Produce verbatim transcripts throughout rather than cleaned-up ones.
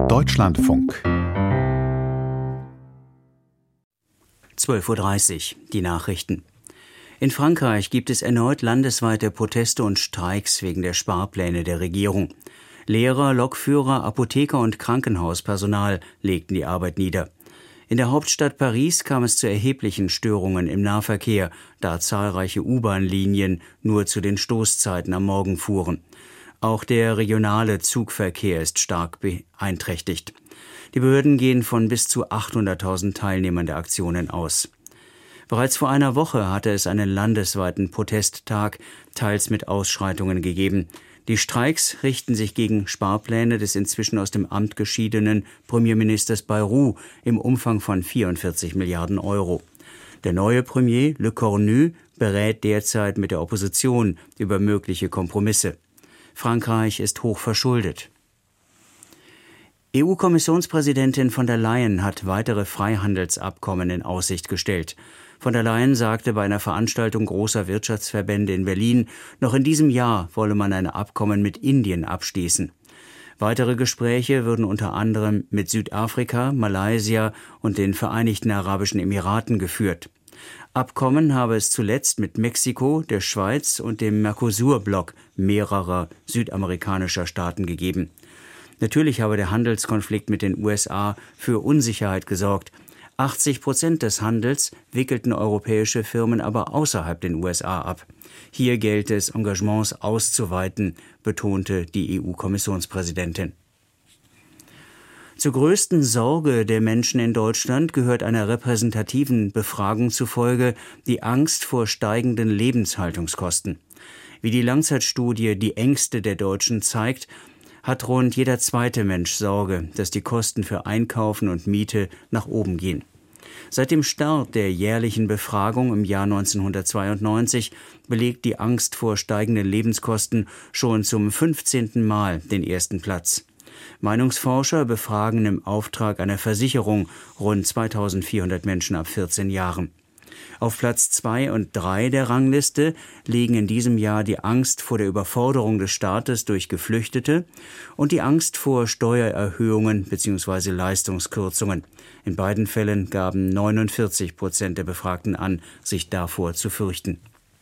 Deutschlandfunk. zwölf Uhr dreißig, die Nachrichten. In Frankreich gibt es erneut landesweite Proteste und Streiks wegen der Sparpläne der Regierung. Lehrer, Lokführer, Apotheker und Krankenhauspersonal legten die Arbeit nieder. In der Hauptstadt Paris kam es zu erheblichen Störungen im Nahverkehr, da zahlreiche U-Bahn-Linien nur zu den Stoßzeiten am Morgen fuhren. Auch der regionale Zugverkehr ist stark beeinträchtigt. Die Behörden gehen von bis zu achthunderttausend Teilnehmern der Aktionen aus. Bereits vor einer Woche hatte es einen landesweiten Protesttag, teils mit Ausschreitungen gegeben. Die Streiks richten sich gegen Sparpläne des inzwischen aus dem Amt geschiedenen Premierministers Bayrou im Umfang von vierundvierzig Milliarden Euro. Der neue Premier, Le Cornu, berät derzeit mit der Opposition über mögliche Kompromisse. Frankreich ist hoch verschuldet. E U-Kommissionspräsidentin von der Leyen hat weitere Freihandelsabkommen in Aussicht gestellt. Von der Leyen sagte bei einer Veranstaltung großer Wirtschaftsverbände in Berlin, noch in diesem Jahr wolle man ein Abkommen mit Indien abschließen. Weitere Gespräche würden unter anderem mit Südafrika, Malaysia und den Vereinigten Arabischen Emiraten geführt. Abkommen habe es zuletzt mit Mexiko, der Schweiz und dem Mercosur-Block mehrerer südamerikanischer Staaten gegeben. Natürlich habe der Handelskonflikt mit den U S A für Unsicherheit gesorgt. achtzig Prozent des Handels wickelten europäische Firmen aber außerhalb den U S A ab. Hier gelte es, Engagements auszuweiten, betonte die E U-Kommissionspräsidentin. Zur größten Sorge der Menschen in Deutschland gehört einer repräsentativen Befragung zufolge die Angst vor steigenden Lebenshaltungskosten. Wie die Langzeitstudie Die Ängste der Deutschen zeigt, hat rund jeder zweite Mensch Sorge, dass die Kosten für Einkaufen und Miete nach oben gehen. Seit dem Start der jährlichen Befragung im Jahr neunzehnhundertzweiundneunzig belegt die Angst vor steigenden Lebenskosten schon zum fünfzehnten Mal den ersten Platz. Meinungsforscher befragen im Auftrag einer Versicherung rund zweitausendvierhundert Menschen ab vierzehn Jahren. Auf Platz zwei und drei der Rangliste liegen in diesem Jahr die Angst vor der Überforderung des Staates durch Geflüchtete und die Angst vor Steuererhöhungen bzw. Leistungskürzungen. In beiden Fällen gaben neunundvierzig Prozent der Befragten an, sich davor zu fürchten.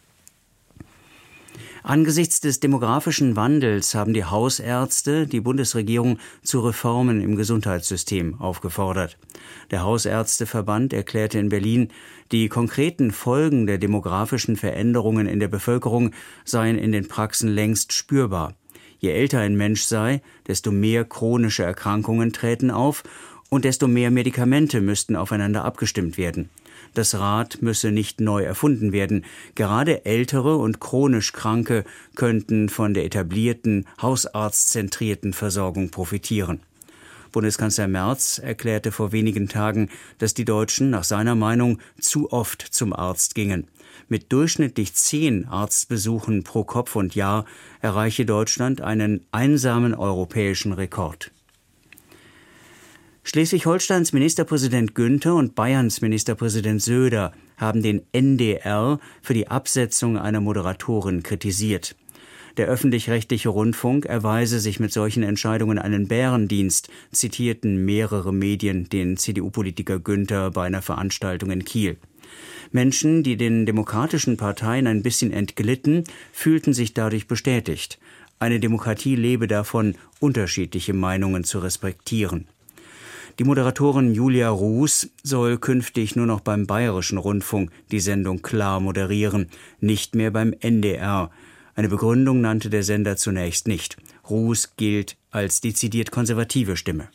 Angesichts des demografischen Wandels haben die Hausärzte die Bundesregierung zu Reformen im Gesundheitssystem aufgefordert. Der Hausärzteverband erklärte in Berlin, die konkreten Folgen der demografischen Veränderungen in der Bevölkerung seien in den Praxen längst spürbar. Je älter ein Mensch sei, desto mehr chronische Erkrankungen träten auf und desto mehr Medikamente müssten aufeinander abgestimmt werden. Das Rad müsse nicht neu erfunden werden. Gerade ältere und chronisch Kranke könnten von der etablierten, hausarztzentrierten Versorgung profitieren. Bundeskanzler Merz erklärte vor wenigen Tagen, dass die Deutschen nach seiner Meinung zu oft zum Arzt gingen. Mit durchschnittlich zehn Arztbesuchen pro Kopf und Jahr erreiche Deutschland einen einsamen europäischen Rekord. Schleswig-Holsteins Ministerpräsident Günther und Bayerns Ministerpräsident Söder haben den N D R für die Absetzung einer Moderatorin kritisiert. Der öffentlich-rechtliche Rundfunk erweise sich mit solchen Entscheidungen einen Bärendienst, zitierten mehrere Medien den C D U-Politiker Günther bei einer Veranstaltung in Kiel. Menschen, die den demokratischen Parteien ein bisschen entglitten, fühlten sich dadurch bestätigt. Eine Demokratie lebe davon, unterschiedliche Meinungen zu respektieren. Die Moderatorin Julia Ruß soll künftig nur noch beim Bayerischen Rundfunk die Sendung klar moderieren, nicht mehr beim N D R. Eine Begründung nannte der Sender zunächst nicht. Ruß gilt als dezidiert konservative Stimme.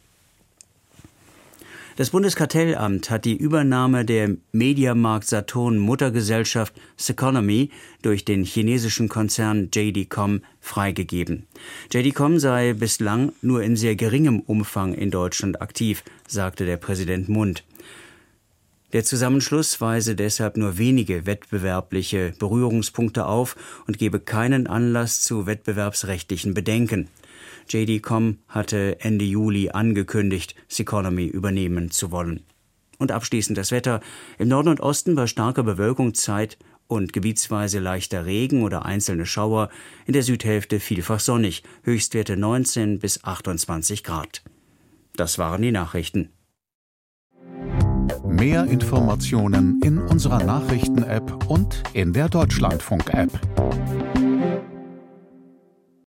Das Bundeskartellamt hat die Übernahme der Mediamarkt-Saturn-Muttergesellschaft Ceconomy durch den chinesischen Konzern J D dot com freigegeben. J D dot com sei bislang nur in sehr geringem Umfang in Deutschland aktiv, sagte der Präsident Mundt. Der Zusammenschluss weise deshalb nur wenige wettbewerbliche Berührungspunkte auf und gebe keinen Anlass zu wettbewerbsrechtlichen Bedenken. J D dot com hatte Ende Juli angekündigt, Ceconomy übernehmen zu wollen. Und abschließend das Wetter. Im Norden und Osten bei starker Bewölkung Zeit und gebietsweise leichter Regen oder einzelne Schauer. In der Südhälfte vielfach sonnig. Höchstwerte neunzehn bis achtundzwanzig Grad. Das waren die Nachrichten. Mehr Informationen in unserer Nachrichten-App und in der Deutschlandfunk-App.